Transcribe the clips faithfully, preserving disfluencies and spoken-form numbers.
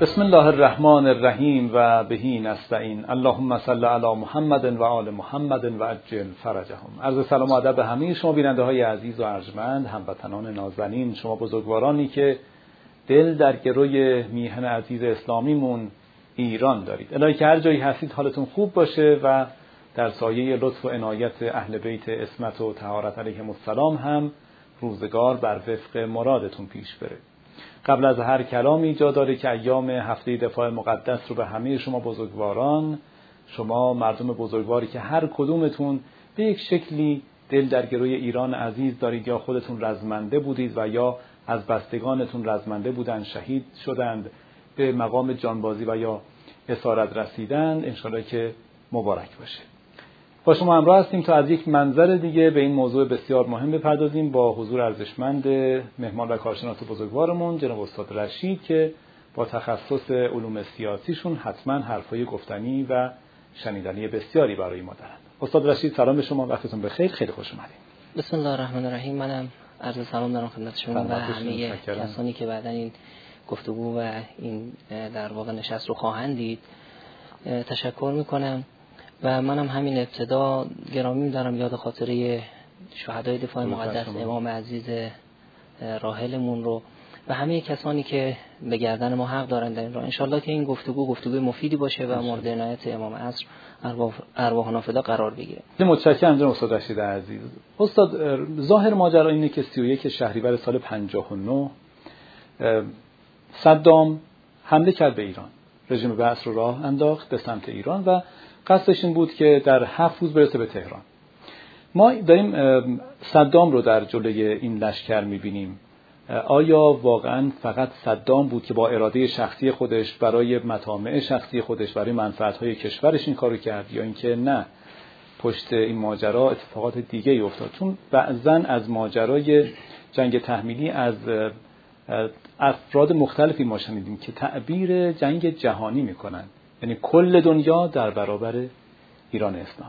بسم الله الرحمن الرحیم و بهی نستعین. اللهم صل علی محمد و آل محمد و عجل فرجهم. عرض سلام و ادب به همه شما بیننده های عزیز و ارجمند، هموطنان نازنین، شما بزرگوارانی که دل در گروی میهن عزیز اسلامیمون ایران دارید. الهی که هر جایی هستید حالتون خوب باشه و در سایه لطف و عنایت اهل بیت عصمت و طهارت علیهم السلام هم روزگار بر وفق مرادتون پیش بره. قبل از هر کلامی جا داره که ایام هفته دفاع مقدس رو به همه شما بزرگواران، شما مردم بزرگواری که هر کدومتون به یک شکلی دل در گروی ایران عزیز دارید، یا خودتون رزمنده بودید و یا از بستگانتون رزمنده بودند، شهید شدند، به مقام جانبازی و یا اسارت رسیدند، انشاءالله که مبارک باشه. با شما همراه هستیم تا از یک منظر دیگه به این موضوع بسیار مهم بپردازیم با حضور ارزشمند مهمان و کارشناس بزرگوارمون جناب استاد رشید که با تخصص علوم سیاسیشون حتما حرفای گفتنی و شنیدنی بسیاری برای ما دارند. استاد رشید سلام به شما، وقتتون بخیر، خیلی خوش اومدید. بسم الله الرحمن الرحیم. منم عرض سلام دارم خدمت شما و همه کسانی که بعداً این گفتگو و این در واقع نشست رو خواهند دید. تشکر میکنم و منم همین ابتدا گرامی دارم یاد خاطره شهدای دفاع مقدس امام عزیز راحلمون رو و همه کسانی که به گردن ما حق دارند در این راه. انشالله که این گفتگو گفتگوی مفیدی باشه و مورد عنایت امام عصر ارواحنا فدا قرار بگیره. متشکرم جناب استاد رشید عزیز. استاد، ظاهر ماجرا اینه که سی و یک شهریور سال پنجاه و نه صدام حمله کرد به ایران، رژیم بعث رو راه انداخت به سمت ایران و قصدش این بود که در هفت روز برسه به تهران. ما داریم صدام رو در جلوی این لشکر می‌بینیم. آیا واقعاً فقط صدام بود که با اراده شخصی خودش برای مطامع شخصی خودش برای منفعت‌های کشورش این کارو کرد، یا اینکه نه پشت این ماجرا اتفاقات دیگه‌ای افتاد؟ چون بعضاً از ماجرای جنگ تحمیلی از افراد مختلفی ما شنیدیم که تعبیر جنگ جهانی میکنن، یعنی کل دنیا در برابر ایران اسلامی.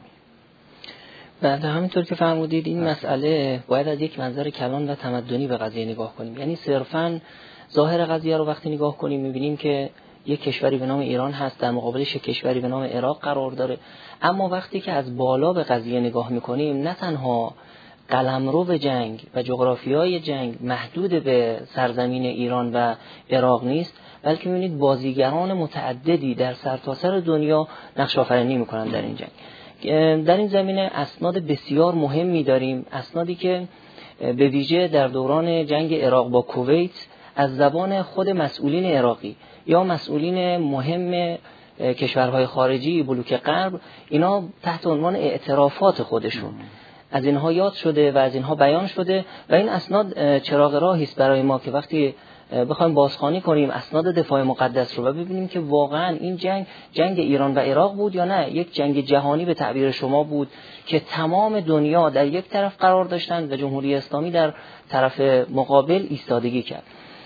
بعد همینطور که فرمودید این مسئله باید از یک منظر کلان و تمدنی به قضیه نگاه کنیم. یعنی صرفاً ظاهر قضیه رو وقتی نگاه کنیم می‌بینیم که یک کشوری به نام ایران هست، در مقابلش یک کشوری به نام عراق قرار داره. اما وقتی که از بالا به قضیه نگاه می‌کنیم، نه تنها قلمرو به جنگ و جغرافیای جنگ محدود به سرزمین ایران و عراق نیست، بلکه می‌بینید بازیگران متعددی در سرتاسر دنیا نقش آفرینی می‌کنند در این جنگ. در این زمینه اسناد بسیار مهمی داریم، اسنادی که به ویژه در دوران جنگ عراق با کویت از زبان خود مسئولین عراقی یا مسئولین مهم کشورهای خارجی بلوک غرب، اینا تحت عنوان اعترافات خودشون از اینها یاد شده و از اینها بیان شده و این اسناد چراغ راهی است برای ما که وقتی بخوایم بازخوانی کنیم اسناد دفاع مقدس رو و ببینیم که واقعا این جنگ جنگ ایران و عراق بود یا نه یک جنگ جهانی به تعبیر شما بود که تمام دنیا در یک طرف قرار داشتند و جمهوری اسلامی در طرف مقابل ایستادگی کرد.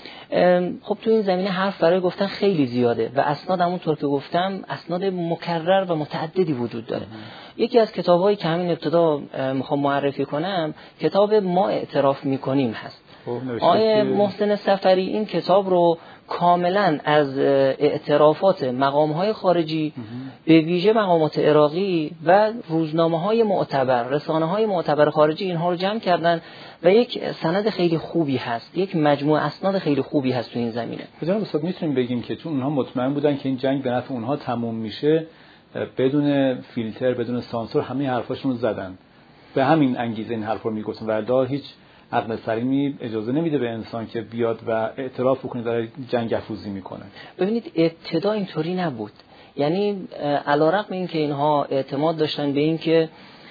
خب تو این زمینه حرف برای گفتن خیلی زیاده و اسناد همونطور که گفتم اسناد مکرر و متعددی وجود داره. یکی از کتاب‌هایی که همین ابتدا میخوام معرفی کنم کتاب ما اعتراف میکنیم هست. آقای محسن صفری این کتاب رو کاملا از اعترافات مقام‌های خارجی به ویژه مقامات عراقی و روزنامه‌های معتبر، رسانه‌های معتبر خارجی اینها رو جمع کردن و یک سند خیلی خوبی هست، یک مجموعه اسناد خیلی خوبی هست تو این زمینه. جناب استاد میتونیم بگیم که چون اونها مطمئن بودن که این جنگ به نفع اونها تموم میشه، بدون فیلتر بدون سانسور همه حرفاشون رو زدن، به همین انگیزه این حرفا رو میگفتن و در هیچ عقل سلیمی اجازه نمیده به انسان که بیاد و اعتراف بکنه داره جنگ افروزی میکنه. ببینید ابتدا اینطوری نبود، یعنی علیرغم اینکه اینها اعتماد داشتن به این که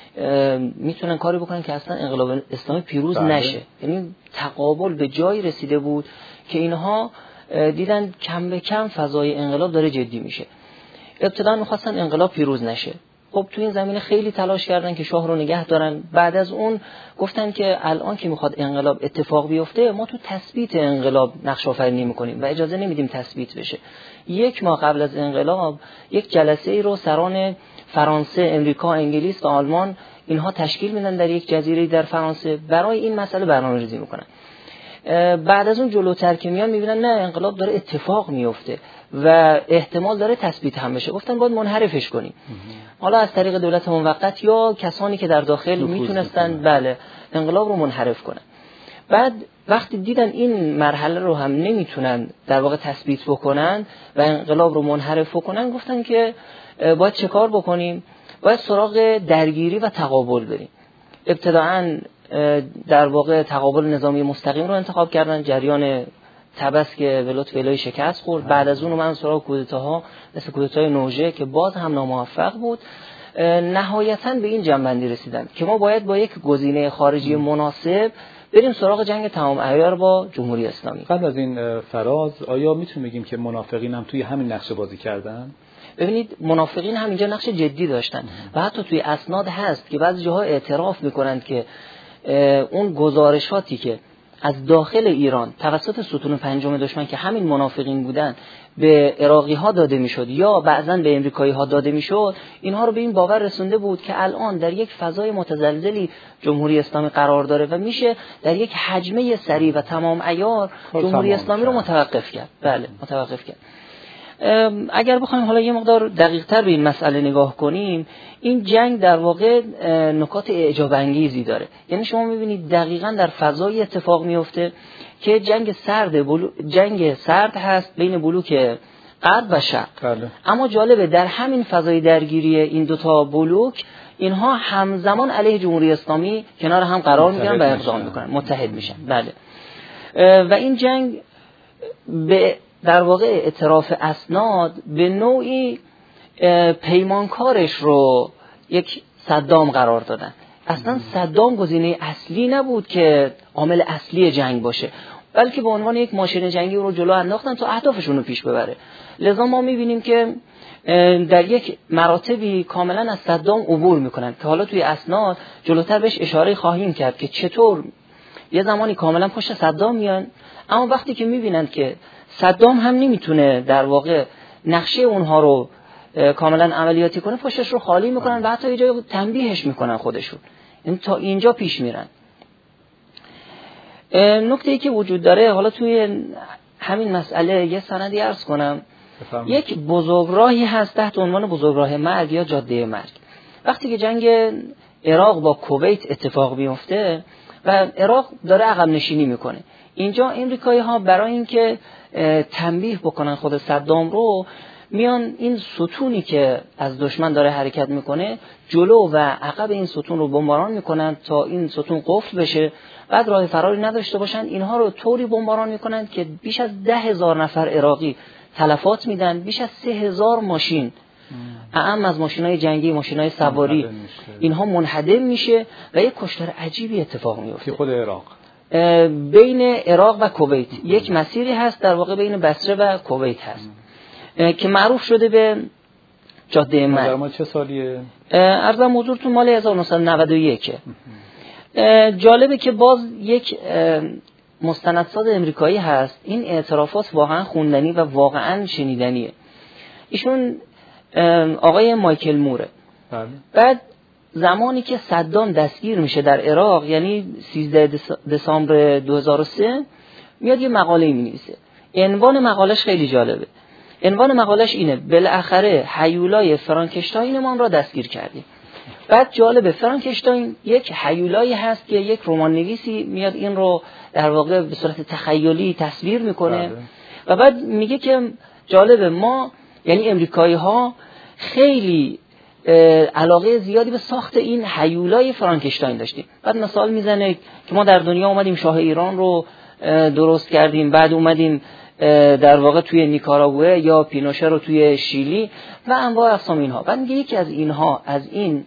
میتونن کاری بکنن که اصلا انقلاب اسلامی پیروز بله. نشه، یعنی تقابل به جایی رسیده بود که اینها دیدن کم به کم فضای انقلاب داره جدی میشه. ابتدا میخواستن انقلاب پیروز نشه. خب تو این زمینه خیلی تلاش کردن که شاه رو نگه دارن. بعد از اون گفتن که الان که میخواد انقلاب اتفاق بیفته ما تو تثبیت انقلاب نقش آفرینی میکنیم و اجازه نمیدیم تثبیت بشه. یک ماه قبل از انقلاب یک جلسه ای رو سران فرانسه، امریکا، انگلیس و آلمان اینها تشکیل میدن در یک جزیره در فرانسه، برای این مسئله برنامه‌ریزی میکنن. بعد از اون جلوتر که میان میبینن نه انقلاب داره اتفاق میفته و احتمال داره تثبیت هم بشه، گفتن باید منحرفش کنیم، حالا از طریق دولت موقت یا کسانی که در داخل میتونستن بله انقلاب رو منحرف کنن. بعد وقتی دیدن این مرحله رو هم نمیتونن در واقع تثبیت بکنن و انقلاب رو منحرف بکنن، گفتن که باید چه کار بکنیم؟ باید سراغ درگیری و تقابل بریم. ابتداعاً در واقع تقابل نظامی مستقیم رو انتخاب کردن، جریان طبس که به لطف الهی شکست خورد. بعد از اون من سراغ کودتاها مثل کودتای نوژه که باز هم ناموفق بود. نهایتاً به این جنبندی رسیدن که ما باید با یک گزینه خارجی مناسب بریم سراغ جنگ تمام عیار با جمهوری اسلامی. قبل از این فراز آیا میتونیم بگیم که منافقین هم توی همین نقشه بازی کردن؟ ببینید منافقین هم اینجا نقش جدی داشتن و حتی توی اسناد هست که بعضی جاها اعتراف میکنند که اون گزارشاتی که از داخل ایران توسط ستون پنجم دشمن که همین منافقین بودن به عراقی ها داده میشد یا بعضا به امریکایی ها داده میشد، اینها رو به این باور رسونده بود که الان در یک فضای متزلزلی جمهوری اسلامی قرار داره و میشه در یک حجمه سریع و تمام عیار جمهوری اسلامی رو متوقف کرد. بله متوقف کرد. اگر بخوایم حالا یه مقدار دقیق تر به این مسئله نگاه کنیم، این جنگ در واقع نکات اعجاب انگیزی داره. یعنی شما میبینید دقیقاً در فضای اتفاق میفته که جنگ سرد بلو... جنگ سرد هست بین بلوک غرب و شرق. بله. اما جالبه در همین فضای درگیری این دوتا بلوک اینها همزمان علیه جمهوری اسلامی کنار هم قرار میگیرن و اقدام میکنن، متحد میشن. بله. و این جنگ به در واقع اعتراف اسناد به نوعی پیمانکارش رو یک صدام قرار دادن. اصلا صدام گزینه اصلی نبود که عامل اصلی جنگ باشه، بلکه به عنوان یک ماشین جنگی رو جلو انداختن تا اهدافشون رو پیش ببره. لذا ما میبینیم که در یک مراتبی کاملا از صدام عبور میکنن که حالا توی اسناد جلوتر بهش اشاره خواهیم کرد که چطور یه زمانی کاملا پشت صدام میان، اما وقتی که میبینن که صدام هم نمیتونه در واقع نقشه اونها رو کاملا عملیاتی کنه، پشتش رو خالی میکنن و حتی یه جای تنبیهش میکنن خودشون. این تا اینجا پیش میرن. نکته ای که وجود داره، حالا توی همین مسئله یه سندی عرض کنم. بفرمید. یک بزرگراهی هست تحت عنوان بزرگراه مرگ یا جاده مرگ. وقتی که جنگ عراق با کویت اتفاق میفته و عراق داره عقب نشینی میکنه، اینجا امریکایی ها برای اینکه تنبیه بکنن خود صدام رو، میان این ستونی که از دشمن داره حرکت میکنه جلو و عقب این ستون رو بمباران میکنن تا این ستون قفل بشه، بعد راه فراری نداشته باشن. اینها رو طوری بمباران میکنن که بیش از ده هزار نفر عراقی تلفات میدن، بیش از سه هزار ماشین اعم از ماشینای جنگی، ماشینای سواری، اینها منهدم میشه و یک کشتار عجیبی اتفاق میفته. خود عراق بین عراق و کویت یک مسیری هست در واقع بین بصره و کویت هست که معروف شده به جاده مرگ. در ما چه سالیه؟ عرضم حضورتون مال هزار و نهصد و نود و یک. جالبه که باز یک مستندساز امریکایی هست. این اعترافات واقعا خوندنی و واقعا شنیدنیه. ایشون آقای مایکل موره. بله. بعد زمانی که صدام دستگیر میشه در عراق، یعنی سیزده دسامبر دو هزار و سه، میاد یه مقاله می‌نویسه. عنوان مقالش خیلی جالبه. عنوان مقالش اینه: بالاخره هیولای فرانکشتاینمان را دستگیر کردیم. بعد جالبه، فرانکشتاین یک هیولایی هست که یک رمان نویسی میاد این رو در واقع به صورت تخیلی تصویر میکنه. بله. و بعد میگه که جالبه، ما یعنی امریکایی ها خیلی علاقه زیادی به ساخت این هیولای فرانکشتاین داشتیم. بعد مثال میزنه که ما در دنیا اومدیم شاه ایران رو درست کردیم، بعد اومدیم در واقع توی نیکاراگوئه یا پینوشه رو توی شیلی و انواع اقسام اینها. بعد میگه یکی از اینها، از این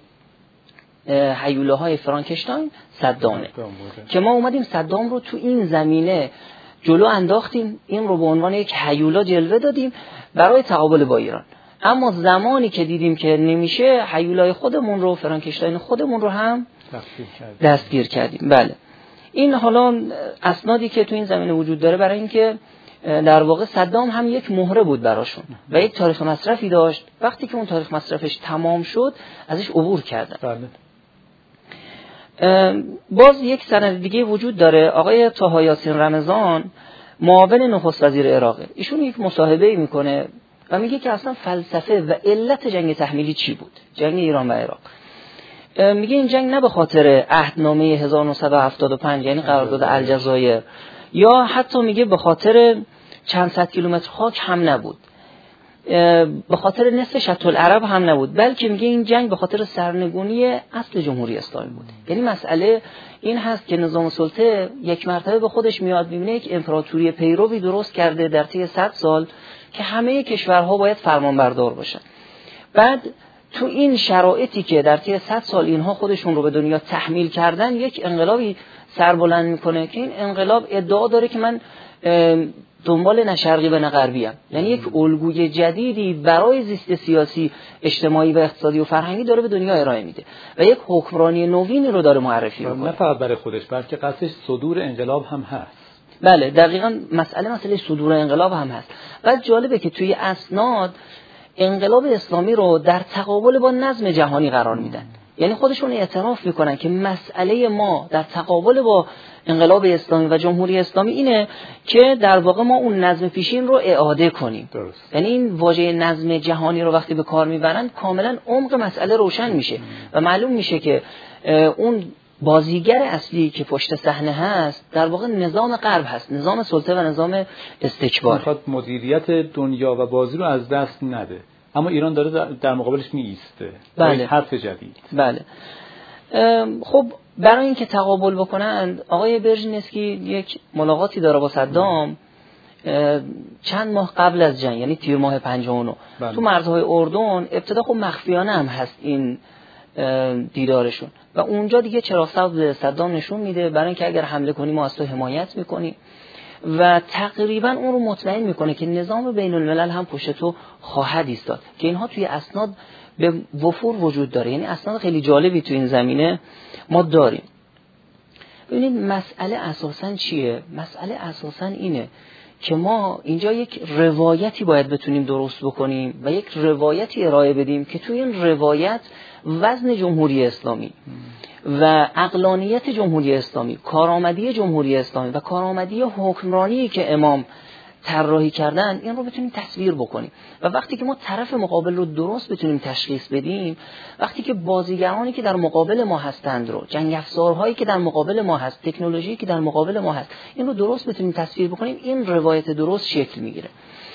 هیولاهای فرانکشتاین صدامه که ما اومدیم صدام رو تو این زمینه جلو انداختیم، این رو به عنوان یک هیولا جلوه دادیم برای تقابل با ایران. اما زمانی که دیدیم که نمیشه، هیولای خودمون رو، فرانکشتاین خودمون رو هم دستگیر کردیم. بله. این حالا اسنادی که تو این زمینه وجود داره برای اینکه در واقع صدام هم یک مهره بود براشون و یک تاریخ مصرفی داشت. وقتی که اون تاریخ مصرفش تمام شد ازش عبور کردن. بله. باز یک سند دیگه وجود داره. آقای طه یاسین رمضان معاون نخست وزیر عراقه، ایشون یک مصاحبه میکنه و میگه که اصلا فلسفه و علت جنگ تحمیلی چی بود، جنگ ایران و عراق. میگه این جنگ نه به خاطر عهدنامه هزار و نهصد و هفتاد و پنج یعنی قرارداد الجزایر، یا حتی میگه به خاطر چند صد کیلومتر خاک هم نبود، به خاطر نصف شط العرب هم نبود، بلکه میگه این جنگ به خاطر سرنگونی اصل جمهوری اسلامی بود. یعنی مسئله این هست که نظام سلطه یک مرتبه به خودش میاد میبینه یک امپراتوری پیروی درست کرده در طی صد سال که همه کشورها باید فرمانبردار باشن. بعد تو این شرایطی که در طی صد سال اینها خودشون رو به دنیا تحمیل کردن، یک انقلابی سربلند میکنه که این انقلاب ادعا داره که من دنبال نه شرقی و نه غربی ام، یعنی یک الگوی جدیدی برای زیست سیاسی، اجتماعی و اقتصادی و فرهنگی داره به دنیا ارائه میده و یک حکمرانی نوینی رو داره معرفی میکنه. نه فقط برای خودش بلکه قصدش صدور انقلاب هم هست. بله دقیقاً مسئله مسئله صدور انقلاب هم هست. و جالبه که توی اسناد انقلاب اسلامی رو در تقابل با نظم جهانی قرار میدن، یعنی خودشون اعتراف میکنن که مسئله ما در تقابل با انقلاب اسلامی و جمهوری اسلامی اینه که در واقع ما اون نظم پیشین رو اعاده کنیم. درست. یعنی این واژه نظم جهانی رو وقتی به کار میبرن کاملا عمق مسئله روشن میشه و معلوم میشه که اون بازیگر اصلی که پشت صحنه هست در واقع نظام غرب هست، نظام سلطه و نظام استکبار. میخواد مدیریت دنیا و بازی رو از دست نده، اما ایران داره در مقابلش میایسته. بله. حرف جدید. بله. خب برای اینکه تقابل بکنند آقای برژینسکی یک ملاقاتی داره با صدام چند ماه قبل از جنگ، یعنی تیر ماه پنجاه و نه بله. تو مرزهای اردن. ابتدا خب مخفیانه هم هست این دیدارشون و اونجا دیگه چراغ سبز به صدام نشون میده برای اینکه اگر حمله کنی ما از تو حمایت میکنیم و تقریبا اون رو مطمئن میکنه که نظام بین الملل هم پشت تو خواهد ایستاد، که اینها توی اسناد به وفور وجود داره. یعنی اسناد خیلی جالبی توی این زمینه ما داریم. ببینید مسئله اساساً چیه؟ مسئله اساساً اینه که ما اینجا یک روایتی باید بتونیم درست بکنیم و یک روایتی ارائه بدیم که توی این روایت وزن جمهوری اسلامی و عقلانیت جمهوری اسلامی، کارآمدی جمهوری اسلامی و کارآمدی حکمرانی که امام طراحی کردن این رو بتونیم تصویر بکنیم و وقتی که ما طرف مقابل رو درست بتونیم تشخیص بدیم، وقتی که بازیگرانی که در مقابل ما هستند رو، جنگ افزارهایی که در مقابل ما هست، تکنولوژی که در مقابل ما هست، این رو درست بتونیم تصویر بکنیم، این روایت درست شکل میگیره.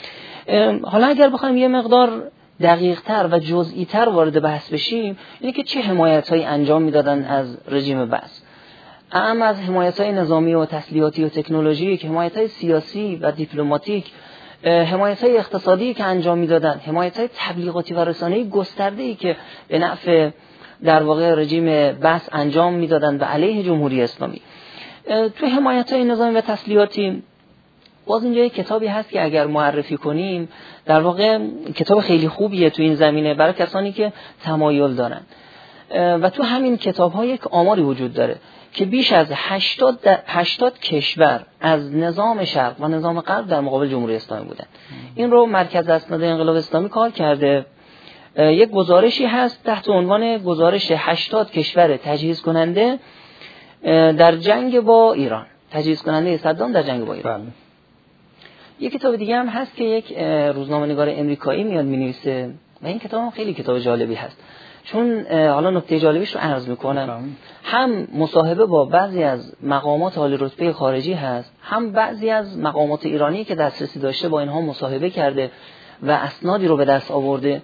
حالا اگر بخوایم یه مقدار دقیق تر و جزئی تر وارد بحث بشیم، اینه که چه حمایت هایی انجام میدادن از رژیم بعث، اهم از حمایت های نظامی و تسلیحاتی و تکنولوژیک، حمایت های سیاسی و دیپلماتیک، حمایت های اقتصادی که انجام میدادن، حمایت های تبلیغاتی و رسانه‌ای گسترده‌ای که به نفع در واقع رژیم بعث انجام میدادن و علیه جمهوری اسلامی. تو حمایت های نظامی و تسلیحاتی باز اینجا یک کتابی هست که اگر معرفی کنیم در واقع کتاب خیلی خوبیه تو این زمینه برای کسانی که تمایل دارن و تو همین کتاب ها یک آماری وجود داره که بیش از هشتاد کشور از نظام شرق و نظام غرب در مقابل جمهوری اسلامی بودن. این رو مرکز اسناد انقلاب اسلامی کار کرده. یک گزارشی هست تحت عنوان گزارش هشتاد کشور تجهیز کننده در جنگ با ایران، تجهیز کننده صدام در جنگ با ایران. بله. یک کتاب دیگه هم هست که یک روزنامه‌نگار امریکایی میاد می‌نویسه و این کتاب هم خیلی کتاب جالبی هست، چون حالا نکته جالبیش رو عرض میکنم. هم مصاحبه با بعضی از مقامات عالی رتبه خارجی هست، هم بعضی از مقامات ایرانی که دسترسی داشته با اینها مصاحبه کرده و اسنادی رو به دست آورده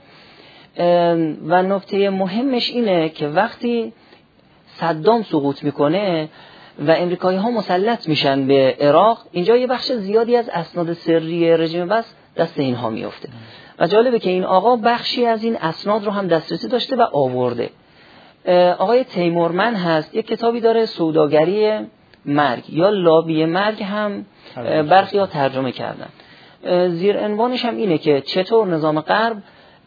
و نکته مهمش اینه که وقتی صدام سقوط میکنه و امریکایی ها مسلط میشن به عراق، اینجا یه بخش زیادی از اسناد سری رژیم بعث دست اینها میفته و جالبه که این آقا بخشی از این اسناد رو هم دسترسی داشته و آورده. آقای تیمورمن هست، یک کتابی داره سوداگری مرگ یا لابی مرگ هم برخی ها ترجمه کردن. زیر عنوانش هم اینه که چطور نظام غرب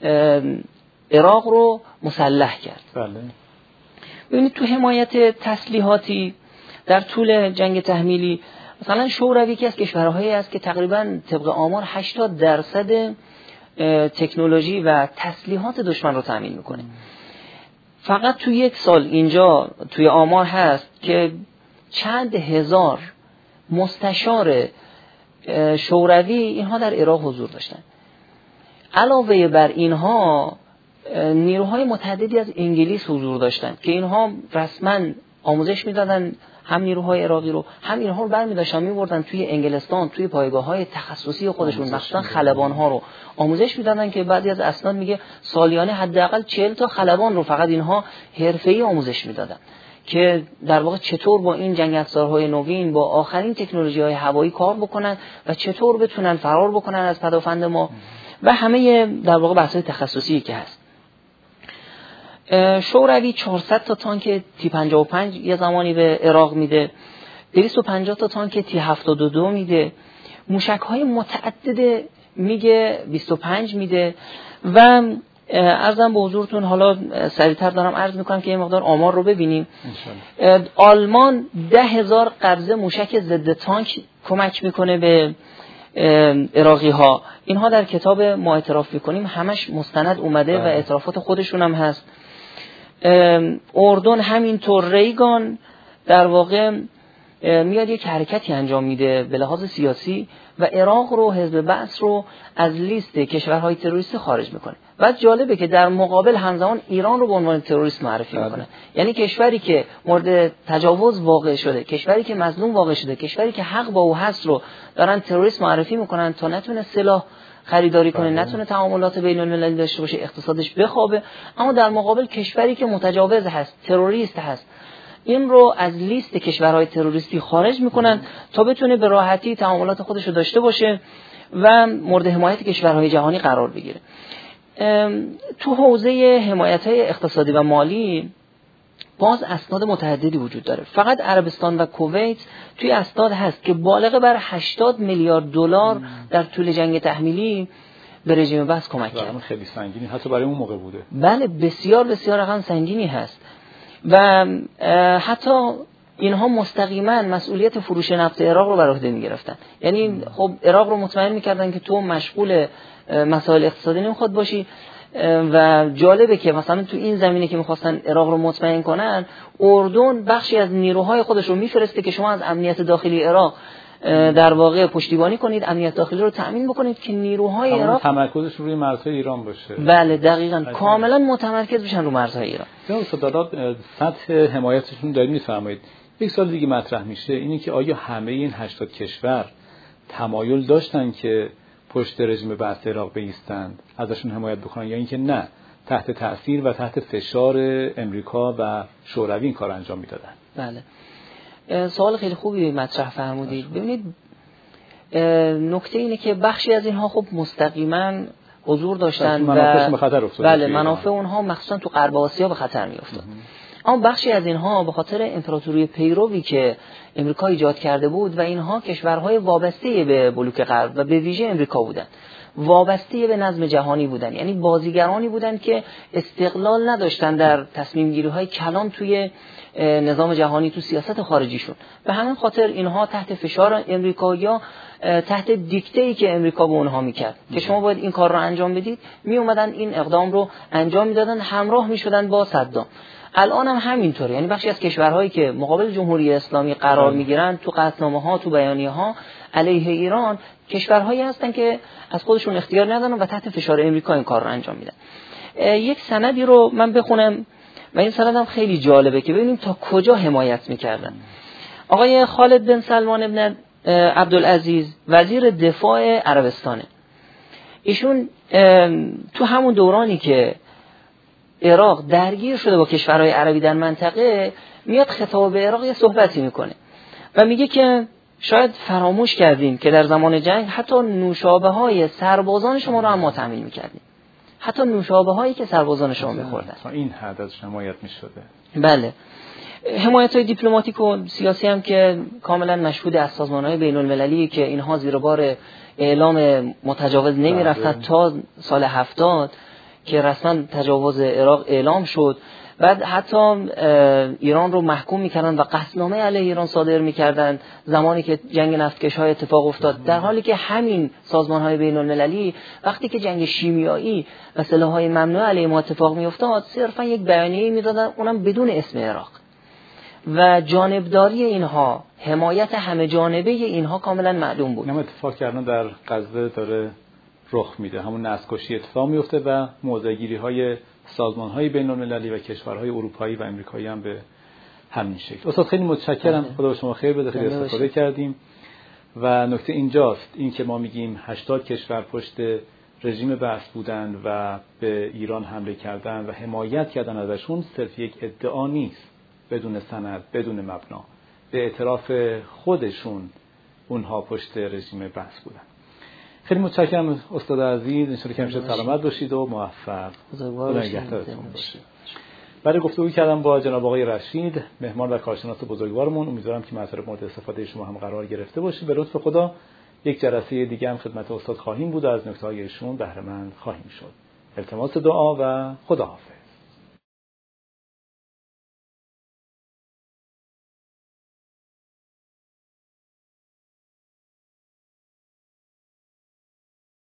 عراق رو مسلح کرد. بله. ببینید تو حمایت تسلیحاتی در طول جنگ تحمیلی مثلا شوروی یکی از کشورهایی است که تقریبا طبق آمار هشتاد درصد تکنولوژی و تسلیحات دشمن رو تامین میکنه. فقط تو یک سال اینجا توی آمار هست که چند هزار مستشار شوروی اینها در عراق حضور داشتن. علاوه بر اینها نیروهای متعددی از انگلیس حضور داشتن که اینها رسما آموزش میدادن، هم نیروهای عراقی رو هم اینها رو برمی داشتن میبردن توی انگلستان، توی پایگاه‌های تخصصی خودشون، مخصوصا خلبان‌ها رو آموزش میدادن که بعضی از اسناد میگه سالیانه حداقل چهل تا خلبان رو فقط اینها حرفه‌ای آموزش میدادن که در واقع چطور با این جنگ افزارهای نوین، با آخرین تکنولوژی‌های هوایی کار بکنن و چطور بتونن فرار بکنن از پدافند ما و همه در واقع بحث‌های تخصصی که هست. شوروی چهارصد تا تانک تی پنجاه و پنج یه زمانی به عراق میده، دویست و پنجاه تا تانک تی هفتاد و دو میده، موشک‌های متعدد میگه بیست و پنج میده و عرضم به حضورتون حالا سریعتر دارم عرض میکنم که یه مقدار آمار رو ببینیم. آلمان ده هزار قبضه موشک ضد تانک کمک میکنه به عراقی ها. اینها در کتاب ما اعتراف میکنیم همش مستند اومده و اعترافات خودشون هم هست. اردن همینطور، ریگان در واقع میاد یک حرکتی انجام میده به لحاظ سیاسی و عراق رو، حزب بعث رو از لیست کشورهای تروریستی خارج میکنه. و جالبه که در مقابل همزمان ایران رو به عنوان تروریست معرفی میکنه. یعنی کشوری که مورد تجاوز واقع شده، کشوری که مظلوم واقع شده، کشوری که حق با او هست رو دارن تروریست معرفی میکنن تا نتونه سلاح خریداری کنه، نتونه تعاملات بین المللی داشته باشه، اقتصادش بخوابه. اما در مقابل کشوری که متجاوز هست، تروریست هست، این رو از لیست کشورهای تروریستی خارج میکنن تا بتونه به راحتی تعاملات خودش رو داشته باشه و مورد حمایت کشورهای جهانی قرار بگیره. تو حوزه حمایت‌های اقتصادی و مالی باز اسناد متعددی وجود داره. فقط عربستان و کویت توی اسناد هست که بالغ بر هشتاد میلیارد دلار در طول جنگ تحمیلی به رژیم بعث کمک کرد. خیلی سنگینی حتی برای اون موقع بوده. بله بسیار بسیار رقم سنگینی هست و حتی اینها مستقیما مسئولیت فروش نفت عراق رو بر عهده می‌گرفتن. یعنی خب عراق رو مطمئن می‌کردن که تو مشغول مسائل اقتصادی نمیخواد باشی و جالبه که مثلا تو این زمینه که میخواستن عراق رو مطمئن کنن، اردن بخشی از نیروهای خودش رو میفرسته که شما از امنیت داخلی عراق در واقع پشتیبانی کنید، امنیت داخلی رو تأمین بکنید که نیروهای عراق تمرکزش روی مرزهای ایران باشه. بله دقیقاً کاملا متمرکز بشن رو مرزهای ایران. استاد سطح حمایتشون دارید میفرمایید. یک سال دیگه مطرح میشه اینی که آیا همه این هشتاد کشور تمایل داشتن که پشت رژیم بعث عراق بایستند، ازشون حمایت بکنن، یا اینکه نه تحت تأثیر و تحت فشار امریکا و شوروی این کار انجام میدادن؟ بله سوال خیلی خوبی مطرح فرمودید. ببینید نکته اینه که بخشی از اینها خب مستقیما حضور داشتن و به خطر افتاده. بله منافع اونها مخصوصا تو غرب آسیا به خطر میافتاد. اما بخشی از اینها به خاطر امپراتوری پیروی که امریکا ایجاد کرده بود و اینها کشورهای وابسته به بلوک غرب و به ویژه امریکا بودند، وابسته به نظم جهانی بودند، یعنی بازیگرانی بودند که استقلال نداشتن در تصمیم گیری های کلان توی نظام جهانی، تو سیاست خارجیشون. به همین خاطر اینها تحت فشار امریکا یا تحت دیکته‌ای که امریکا به اونها میکرد که شما باید این کار رو انجام بدید، می اومدن این اقدام رو انجام میدادن، همراه میشدن با صدام. الان هم همینطوره، یعنی بخشی از کشورهایی که مقابل جمهوری اسلامی قرار میگیرن تو قطعنامه‌ها، تو بیانیه‌ها علیه ایران، کشورهایی هستن که از خودشون اختیار ندارن و تحت فشار امریکا این کار رو انجام میدن. یک سندی رو من بخونم و این سند هم خیلی جالبه که ببینیم تا کجا حمایت میکردن. آقای خالد بن سلمان بن عبدالعزیز وزیر دفاع عربستانه. ایشون تو همون دورانی که عراق درگیر شده با کشورهای عربی در منطقه، میاد خطاب به عراق یه صحبتی میکنه و میگه که شاید فراموش کردیم که در زمان جنگ حتی نوشابه های سربازان شما رو هم ما تامین میکردیم، حتی نوشابه هایی که سربازان شما میخوردن. تا این حد از حمایت میشده. بله حمایت های دیپلماتیک و سیاسی هم که کاملا مشهود از سازمان های بین المللی که اینها زیر بار اعلام متجاوز نمیرفتن تا سال هفتاد که رسما تجاوز عراق اعلام شد بعد حتی ایران رو محکوم میکردن و قطعنامه علیه ایران صادر میکردن زمانی که جنگ نفتکش‌های اتفاق افتاد، در حالی که همین سازمان‌های بین‌المللی وقتی که جنگ شیمیایی و سلاح‌های ممنوعه علیه ما اتفاق میافتاد صرفا یک بیانیه میدادن، اونم بدون اسم عراق. و جانبداری اینها، حمایت همه جانبه اینها کاملا معلوم بود. این اتفاق کردن در غزه داره رخ میده، همون نسل‌کشی اتفاق میفته و موضع‌گیری‌های سازمان‌های بین‌المللی و کشورهای اروپایی و آمریکایی هم به همین شکل. استاد خیلی متشکرم، خدا به شما خیر بده، خیلی استفاده کردیم. و نکته اینجاست، این که ما میگیم هشتاد کشور پشت رژیم بعث بودن و به ایران حمله کردن و حمایت کردن ازشون، صرف یک ادعا نیست، بدون سند، بدون مبنا، به اعتراف خودشون اونها پشت رژیم بعث بودن. خیلی متشکرم استاد عزیز، ان شاءالله که همیشه سلامت باشید و موفق. خدا نگهدارتون باشه. برای گفتگو کردم با جناب آقای رشید، مهمان و کارشناس بزرگوارمون. امیدوارم که مطالب مورد استفاده شما هم قرار گرفته باشه. به لطف خدا یک جلسه دیگه هم خدمت استاد خواهیم بود و از نکته‌های ایشون بهره مند خواهیم شد. التماس دعا و خداحافظ.